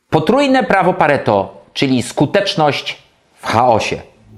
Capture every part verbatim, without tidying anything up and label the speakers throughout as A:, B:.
A: Potrójne prawo Pareto, czyli skuteczność w chaosie.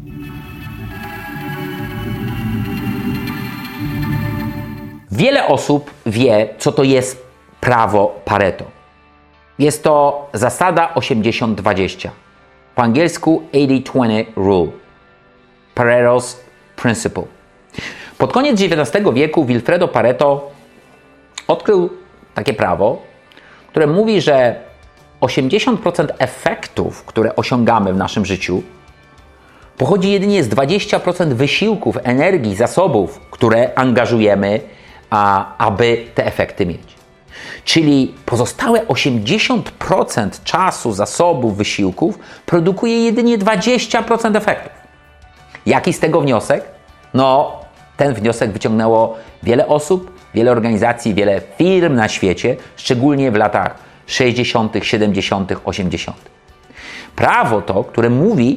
A: Wiele osób wie, co to jest prawo Pareto. Jest to zasada osiemdziesiąt dwadzieścia. Po angielsku osiemdziesiąt dwadzieścia rule. Pareto's principle. Pod koniec dziewiętnastego wieku Vilfredo Pareto odkrył takie prawo, które mówi, że osiemdziesiąt procent efektów, które osiągamy w naszym życiu, pochodzi jedynie z dwudziestu procent wysiłków, energii, zasobów, które angażujemy, a, aby te efekty mieć. Czyli pozostałe osiemdziesiąt procent czasu, zasobów, wysiłków produkuje jedynie dwadzieścia procent efektów. Jaki z tego wniosek? No, ten wniosek wyciągnęło wiele osób, wiele organizacji, wiele firm na świecie, szczególnie w latach sześćdziesiątych, siedemdziesiątych, osiemdziesiątych. Prawo to, które mówi,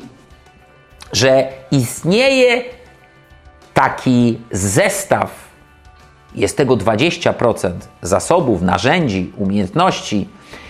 A: że istnieje taki zestaw, jest tego dwadzieścia procent zasobów, narzędzi, umiejętności,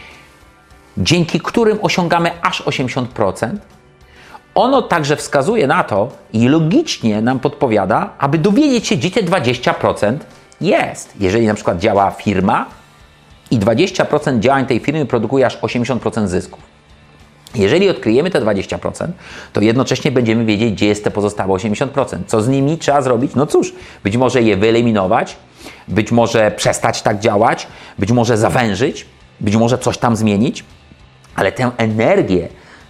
A: dzięki którym osiągamy aż osiemdziesiąt procent. Ono także wskazuje na to i logicznie nam podpowiada, aby dowiedzieć się, gdzie te dwadzieścia procent jest. Jeżeli na przykład działa firma i dwadzieścia procent działań tej firmy produkuje aż osiemdziesiąt procent zysków. Jeżeli odkryjemy te dwadzieścia procent, to jednocześnie będziemy wiedzieć, gdzie jest te pozostałe osiemdziesiąt procent. Co z nimi trzeba zrobić? No cóż, być może je wyeliminować, być może przestać tak działać, być może zawężyć, być może coś tam zmienić, ale tę energię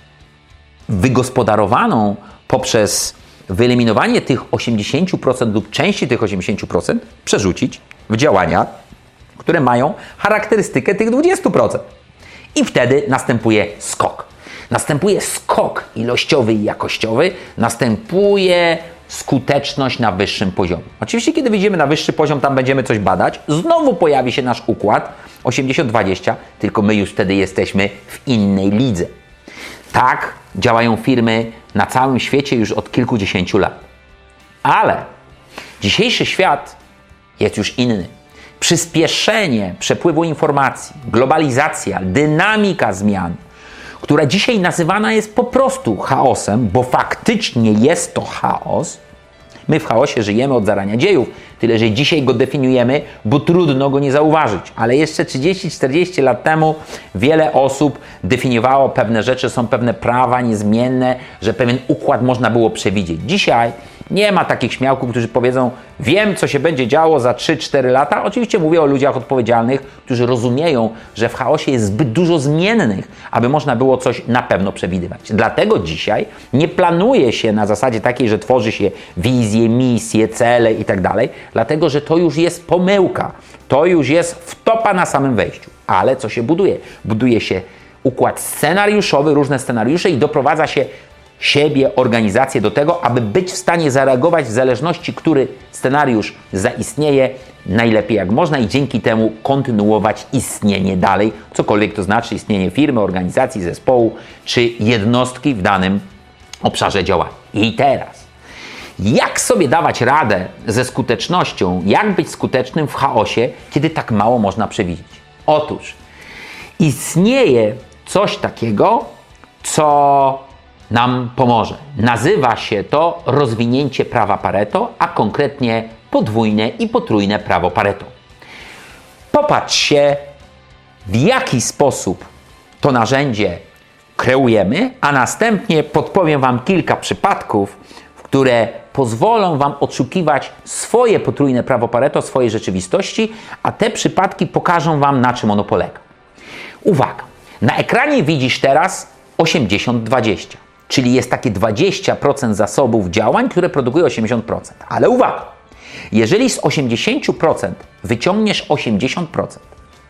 A: wygospodarowaną poprzez wyeliminowanie tych osiemdziesiąt procent lub części tych osiemdziesiąt procent przerzucić w działania, które mają charakterystykę tych dwudziestu procent. I wtedy następuje skok. Następuje skok ilościowy i jakościowy, następuje skuteczność na wyższym poziomie. Oczywiście, kiedy wyjdziemy na wyższy poziom, tam będziemy coś badać, znowu pojawi się nasz układ osiemdziesiąt dwadzieścia, tylko my już wtedy jesteśmy w innej lidze. Tak działają firmy na całym świecie już od kilkudziesięciu lat. Ale dzisiejszy świat jest już inny. Przyspieszenie przepływu informacji, globalizacja, dynamika zmian, która dzisiaj nazywana jest po prostu chaosem, bo faktycznie jest to chaos. My w chaosie żyjemy od zarania dziejów, tyle że dzisiaj go definiujemy, bo trudno go nie zauważyć. Ale jeszcze trzydzieści czterdzieści lat temu wiele osób definiowało pewne rzeczy, są pewne prawa niezmienne, że pewien układ można było przewidzieć. Dzisiaj nie ma takich śmiałków, którzy powiedzą, wiem, co się będzie działo za trzy cztery lata. Oczywiście mówię o ludziach odpowiedzialnych, którzy rozumieją, że w chaosie jest zbyt dużo zmiennych, aby można było coś na pewno przewidywać. Dlatego dzisiaj nie planuje się na zasadzie takiej, że tworzy się wizje, misje, cele i tak dalej, dlatego, że to już jest pomyłka. To już jest wtopa na samym wejściu. Ale co się buduje? Buduje się układ scenariuszowy, różne scenariusze i doprowadza się siebie, organizację do tego, aby być w stanie zareagować w zależności, który scenariusz zaistnieje najlepiej jak można i dzięki temu kontynuować istnienie dalej, cokolwiek to znaczy istnienie firmy, organizacji, zespołu czy jednostki w danym obszarze działania. I teraz, jak sobie dawać radę ze skutecznością, jak być skutecznym w chaosie, kiedy tak mało można przewidzieć? Otóż istnieje coś takiego, co nam pomoże. Nazywa się to rozwinięcie prawa Pareto, a konkretnie podwójne i potrójne prawo Pareto. Popatrz się, w jaki sposób to narzędzie kreujemy, a następnie podpowiem Wam kilka przypadków, które pozwolą Wam odszukiwać swoje potrójne prawo Pareto, swojej rzeczywistości, a te przypadki pokażą Wam, na czym ono polega. Uwaga! Na ekranie widzisz teraz osiemdziesiąt dwadzieścia. Czyli jest takie dwadzieścia procent zasobów działań, które produkują osiemdziesiąt procent. Ale uwaga! Jeżeli z osiemdziesięciu procent wyciągniesz osiemdziesiąt procent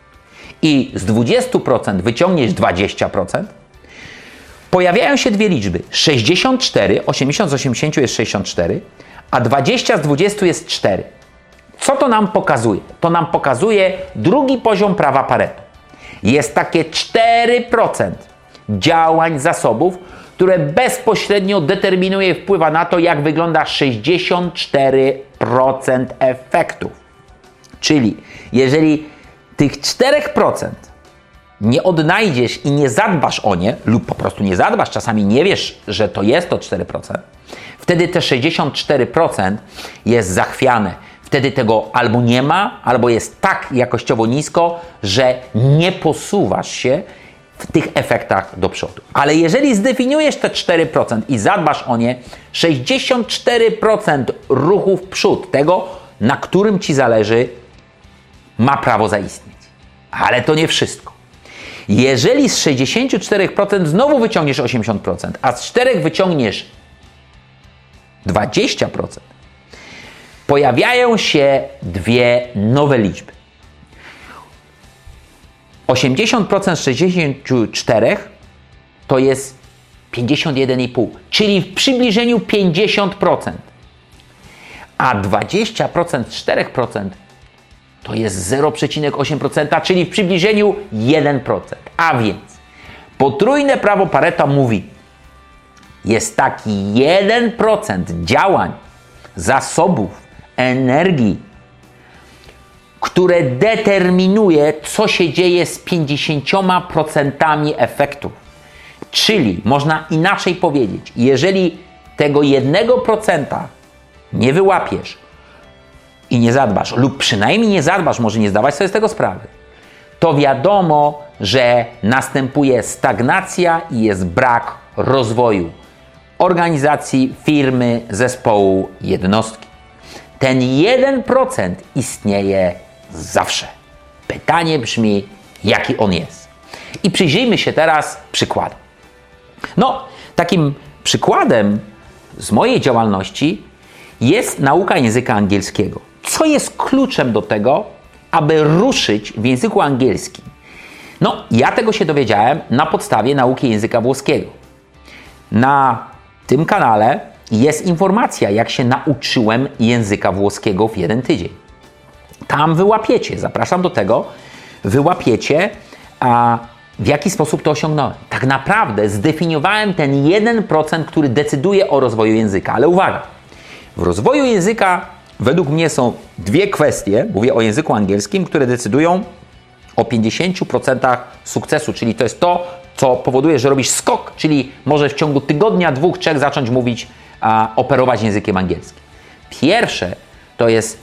A: i z dwudziestu procent wyciągniesz dwadzieścia procent, pojawiają się dwie liczby. sześćdziesiąt cztery, osiemdziesiąt z osiemdziesięciu jest sześćdziesiąt cztery, a dwadzieścia z dwudziestu jest cztery. Co to nam pokazuje? To nam pokazuje drugi poziom prawa Pareto. Jest takie cztery procent działań, zasobów, które bezpośrednio determinuje, wpływa na to, jak wygląda sześćdziesiąt cztery procent efektów. Czyli jeżeli tych cztery procent nie odnajdziesz i nie zadbasz o nie, lub po prostu nie zadbasz, czasami nie wiesz, że to jest to cztery procent, wtedy te sześćdziesiąt cztery procent jest zachwiane. Wtedy tego albo nie ma, albo jest tak jakościowo nisko, że nie posuwasz się w tych efektach do przodu. Ale jeżeli zdefiniujesz te cztery procent i zadbasz o nie, sześćdziesiąt cztery procent ruchu w przód, tego, na którym Ci zależy, ma prawo zaistnieć. Ale to nie wszystko. Jeżeli z sześćdziesięciu czterech procent znowu wyciągniesz osiemdziesiąt procent, a z czterech wyciągniesz dwadzieścia procent, pojawiają się dwie nowe liczby. osiemdziesiąt procent z sześćdziesięciu czterech to jest pięćdziesiąt jeden i pół, czyli w przybliżeniu pięćdziesiąt procent. A dwadzieścia procent z czterech procent to jest zero przecinek osiem procent, czyli w przybliżeniu jeden procent. A więc potrójne prawo Pareta mówi, jest taki jeden procent działań, zasobów, energii, które determinuje, co się dzieje z pięćdziesięcioma procentami efektów. Czyli można inaczej powiedzieć, jeżeli tego jednego procenta nie wyłapiesz i nie zadbasz, lub przynajmniej nie zadbasz, może nie zdawać sobie z tego sprawy, to wiadomo, że następuje stagnacja i jest brak rozwoju organizacji, firmy, zespołu, jednostki. Ten jeden procent istnieje zawsze. Pytanie brzmi, jaki on jest. I przyjrzyjmy się teraz przykładom. No, takim przykładem z mojej działalności jest nauka języka angielskiego. Co jest kluczem do tego, aby ruszyć w języku angielskim? No, ja tego się dowiedziałem na podstawie nauki języka włoskiego. Na tym kanale jest informacja, jak się nauczyłem języka włoskiego w jeden tydzień. Tam wyłapiecie, zapraszam do tego, wyłapiecie, a w jaki sposób to osiągnąłem. Tak naprawdę zdefiniowałem ten jeden procent, który decyduje o rozwoju języka. Ale uwaga, w rozwoju języka według mnie są dwie kwestie, mówię o języku angielskim, które decydują o pięćdziesięciu procentach sukcesu, czyli to jest to, co powoduje, że robisz skok, czyli możesz w ciągu tygodnia, dwóch, trzech zacząć mówić, a, operować językiem angielskim. Pierwsze to jest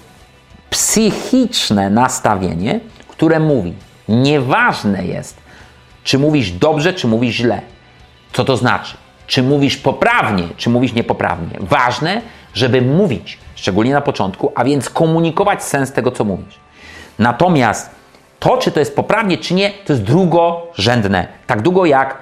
A: psychiczne nastawienie, które mówi, nieważne jest, czy mówisz dobrze, czy mówisz źle. Co to znaczy? Czy mówisz poprawnie, czy mówisz niepoprawnie. Ważne, żeby mówić, szczególnie na początku, a więc komunikować sens tego, co mówisz. Natomiast to, czy to jest poprawnie, czy nie, to jest drugorzędne. Tak długo jak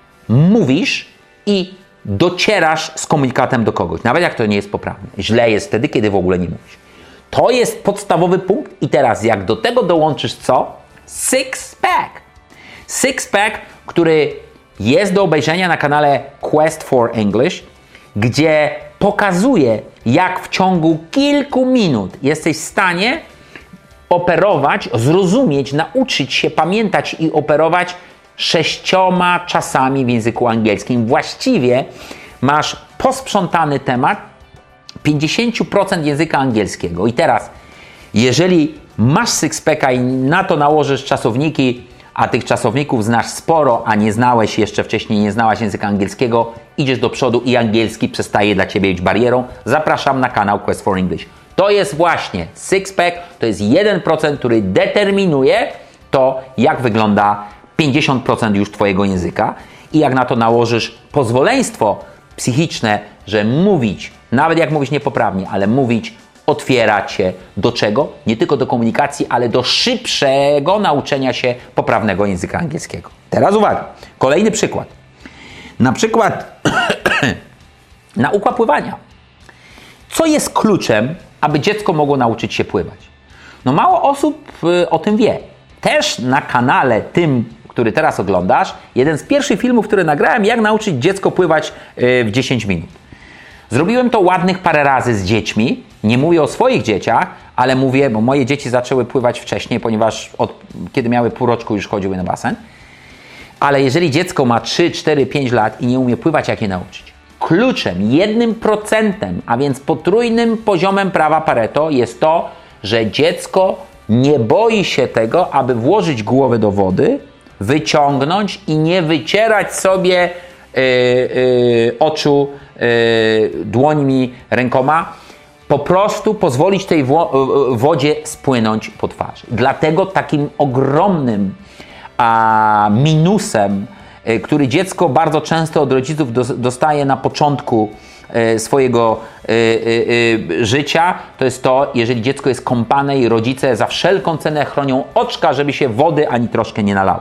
A: mówisz i docierasz z komunikatem do kogoś. Nawet jak to nie jest poprawne. Źle jest wtedy, kiedy w ogóle nie mówisz. To jest podstawowy punkt i teraz jak do tego dołączysz co? Six Pack. Six Pack, który jest do obejrzenia na kanale Quest for English, gdzie pokazuje, jak w ciągu kilku minut jesteś w stanie operować, zrozumieć, nauczyć się pamiętać i operować sześcioma czasami w języku angielskim. Właściwie masz posprzątany temat pięćdziesiąt procent języka angielskiego. I teraz, jeżeli masz sixpacka i na to nałożysz czasowniki, a tych czasowników znasz sporo, a nie znałeś jeszcze wcześniej, nie znałaś języka angielskiego, idziesz do przodu i angielski przestaje dla Ciebie być barierą. Zapraszam na kanał Quest for English. To jest właśnie sixpack, to jest jeden procent, który determinuje to, jak wygląda pięćdziesiąt procent już Twojego języka i jak na to nałożysz pozwoleństwo psychiczne, że mówić, nawet jak mówisz niepoprawnie, ale mówić otwiera Cię do czego? Nie tylko do komunikacji, ale do szybszego nauczenia się poprawnego języka angielskiego. Teraz uwaga, kolejny przykład. Na przykład nauka pływania. Co jest kluczem, aby dziecko mogło nauczyć się pływać? No mało osób y, o tym wie. Też na kanale tym, który teraz oglądasz, jeden z pierwszych filmów, który nagrałem, jak nauczyć dziecko pływać y, w dziesięć minut. Zrobiłem to ładnych parę razy z dziećmi. Nie mówię o swoich dzieciach, ale mówię, bo moje dzieci zaczęły pływać wcześniej, ponieważ od, kiedy miały pół roczku już chodziły na basen. Ale jeżeli dziecko ma trzy, cztery, pięć lat i nie umie pływać, jak je nauczyć? Kluczem, jednym procentem, a więc potrójnym poziomem prawa Pareto jest to, że dziecko nie boi się tego, aby włożyć głowę do wody, wyciągnąć i nie wycierać sobie yy, yy, oczu yy, dłońmi, rękoma. Po prostu pozwolić tej wodzie spłynąć po twarzy. Dlatego takim ogromnym a, minusem, y, który dziecko bardzo często od rodziców do, dostaje na początku y, swojego y, y, y, życia, to jest to, jeżeli dziecko jest kąpane i rodzice za wszelką cenę chronią oczka, żeby się wody ani troszkę nie nalało.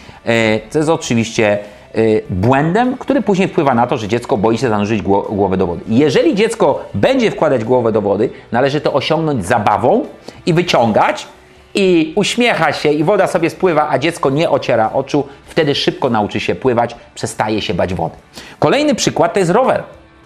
A: Y, to jest oczywiście błędem, który później wpływa na to, że dziecko boi się zanurzyć głowę do wody. Jeżeli dziecko będzie wkładać głowę do wody, należy to osiągnąć zabawą i wyciągać i uśmiecha się i woda sobie spływa, a dziecko nie ociera oczu, wtedy szybko nauczy się pływać, przestaje się bać wody. Kolejny przykład to jest rower.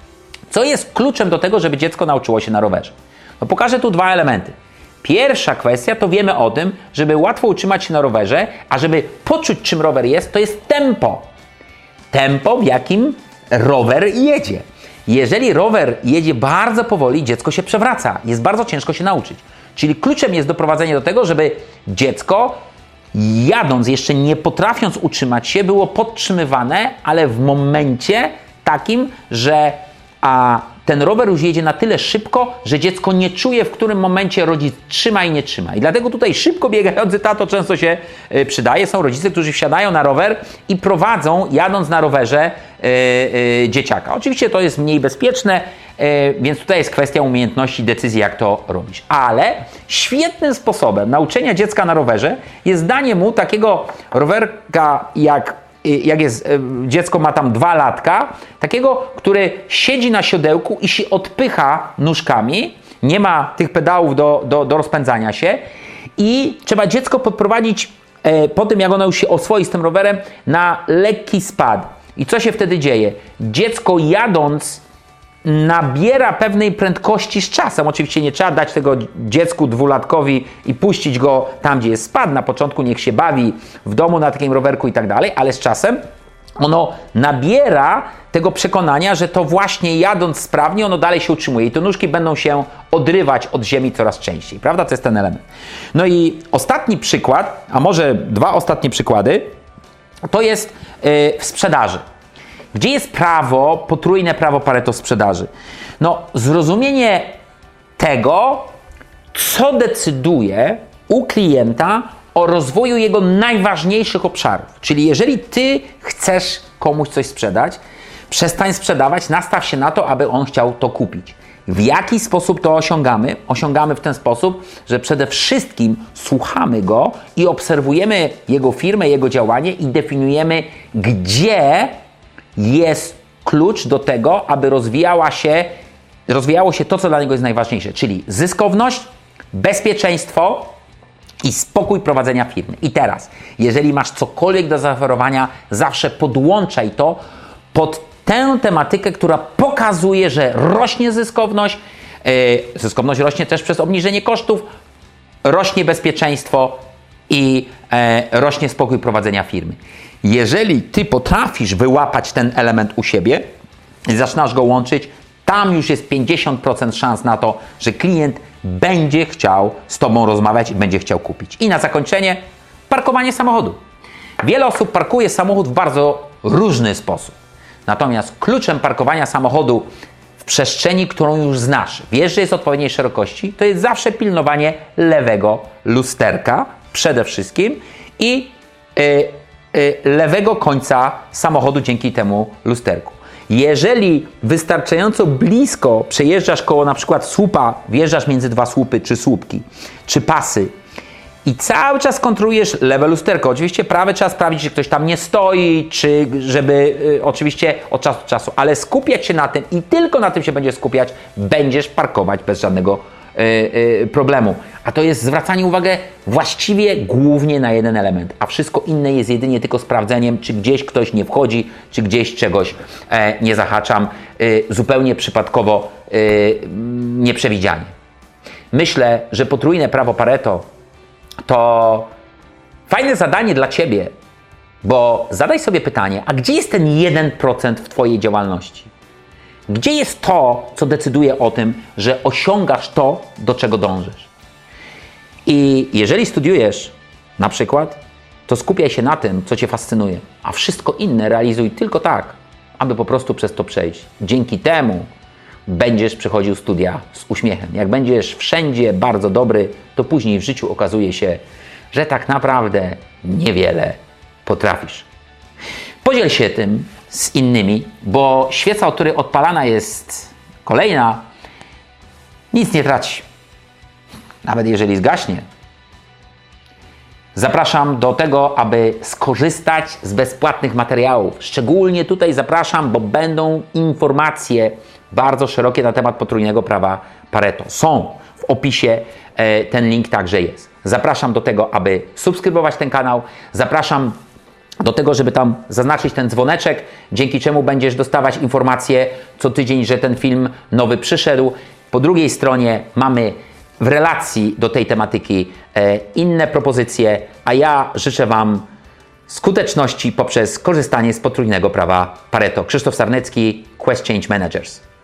A: Co jest kluczem do tego, żeby dziecko nauczyło się na rowerze? No pokażę tu dwa elementy. Pierwsza kwestia to wiemy o tym, żeby łatwo utrzymać się na rowerze, a żeby poczuć, czym rower jest, to jest tempo. Tempo, w jakim rower jedzie. Jeżeli rower jedzie bardzo powoli, dziecko się przewraca. Jest bardzo ciężko się nauczyć. Czyli kluczem jest doprowadzenie do tego, żeby dziecko jadąc, jeszcze nie potrafiąc utrzymać się, było podtrzymywane, ale w momencie takim, że a, ten rower już jedzie na tyle szybko, że dziecko nie czuje, w którym momencie rodzic trzyma i nie trzyma. I dlatego tutaj szybko biegający tato często się y, przydaje. Są rodzice, którzy wsiadają na rower i prowadzą, jadąc na rowerze y, y, dzieciaka. Oczywiście to jest mniej bezpieczne, y, więc tutaj jest kwestia umiejętności, decyzji, jak to robić. Ale świetnym sposobem nauczenia dziecka na rowerze jest danie mu takiego rowerka, jak jak jest, dziecko ma tam dwa latka, takiego, który siedzi na siodełku i się odpycha nóżkami, nie ma tych pedałów do, do, do rozpędzania się i trzeba dziecko podprowadzić e, po tym, jak ono już się oswoi z tym rowerem, na lekki spad. I co się wtedy dzieje? Dziecko jadąc nabiera pewnej prędkości z czasem. Oczywiście nie trzeba dać tego dziecku dwulatkowi i puścić go tam, gdzie jest spad. Na początku niech się bawi w domu na takim rowerku i tak dalej, ale z czasem ono nabiera tego przekonania, że to właśnie jadąc sprawnie, ono dalej się utrzymuje i te nóżki będą się odrywać od ziemi coraz częściej, prawda? To jest ten element. No i ostatni przykład, a może dwa ostatnie przykłady, to jest yy, w sprzedaży. Gdzie jest prawo, potrójne prawo Pareto w sprzedaży? No, zrozumienie tego, co decyduje u klienta o rozwoju jego najważniejszych obszarów. Czyli jeżeli ty chcesz komuś coś sprzedać, przestań sprzedawać, nastaw się na to, aby on chciał to kupić. W jaki sposób to osiągamy? Osiągamy w ten sposób, że przede wszystkim słuchamy go i obserwujemy jego firmę, jego działanie i definiujemy, gdzie jest klucz do tego, aby rozwijała się, rozwijało się to, co dla niego jest najważniejsze, czyli zyskowność, bezpieczeństwo i spokój prowadzenia firmy. I teraz, jeżeli masz cokolwiek do zaoferowania, zawsze podłączaj to pod tę tematykę, która pokazuje, że rośnie zyskowność, yy, zyskowność rośnie też przez obniżenie kosztów, rośnie bezpieczeństwo i yy, rośnie spokój prowadzenia firmy. Jeżeli ty potrafisz wyłapać ten element u siebie i zaczynasz go łączyć, tam już jest pięćdziesiąt procent szans na to, że klient będzie chciał z tobą rozmawiać i będzie chciał kupić. I na zakończenie, parkowanie samochodu. Wiele osób parkuje samochód w bardzo różny sposób. Natomiast kluczem parkowania samochodu w przestrzeni, którą już znasz, wiesz, że jest odpowiedniej szerokości, to jest zawsze pilnowanie lewego lusterka przede wszystkim i yy, lewego końca samochodu dzięki temu lusterku. Jeżeli wystarczająco blisko przejeżdżasz koło na przykład słupa, wjeżdżasz między dwa słupy, czy słupki, czy pasy i cały czas kontrolujesz lewe lusterko. Oczywiście prawe trzeba sprawdzić, czy ktoś tam nie stoi, czy żeby y, oczywiście od czasu do czasu, ale skupiać się na tym i tylko na tym się będziesz skupiać, będziesz parkować bez żadnego y, y, problemu. A to jest zwracanie uwagi właściwie głównie na jeden element, a wszystko inne jest jedynie tylko sprawdzeniem, czy gdzieś ktoś nie wchodzi, czy gdzieś czegoś e, nie zahaczam, y, zupełnie przypadkowo, y, nieprzewidzianie. Myślę, że potrójne prawo Pareto to fajne zadanie dla Ciebie, bo zadaj sobie pytanie, a gdzie jest ten jeden procent w Twojej działalności? Gdzie jest to, co decyduje o tym, że osiągasz to, do czego dążysz? I jeżeli studiujesz na przykład to skupiaj się na tym, co Cię fascynuje, a wszystko inne realizuj tylko tak, aby po prostu przez to przejść. Dzięki temu będziesz przechodził studia z uśmiechem. Jak będziesz wszędzie bardzo dobry, to później w życiu okazuje się, że tak naprawdę niewiele potrafisz. Podziel się tym z innymi, bo świeca, od której odpalana jest kolejna, nic nie traci. Nawet jeżeli zgaśnie. Zapraszam do tego, aby skorzystać z bezpłatnych materiałów. Szczególnie tutaj zapraszam, bo będą informacje bardzo szerokie na temat potrójnego prawa Pareto. Są w opisie, e, ten link także jest. Zapraszam do tego, aby subskrybować ten kanał. Zapraszam do tego, żeby tam zaznaczyć ten dzwoneczek, dzięki czemu będziesz dostawać informacje co tydzień, że ten film nowy przyszedł. Po drugiej stronie mamy w relacji do tej tematyki e, inne propozycje, a ja życzę Wam skuteczności poprzez korzystanie z potrójnego prawa Pareto. Krzysztof Sarnecki, Quest Change Managers.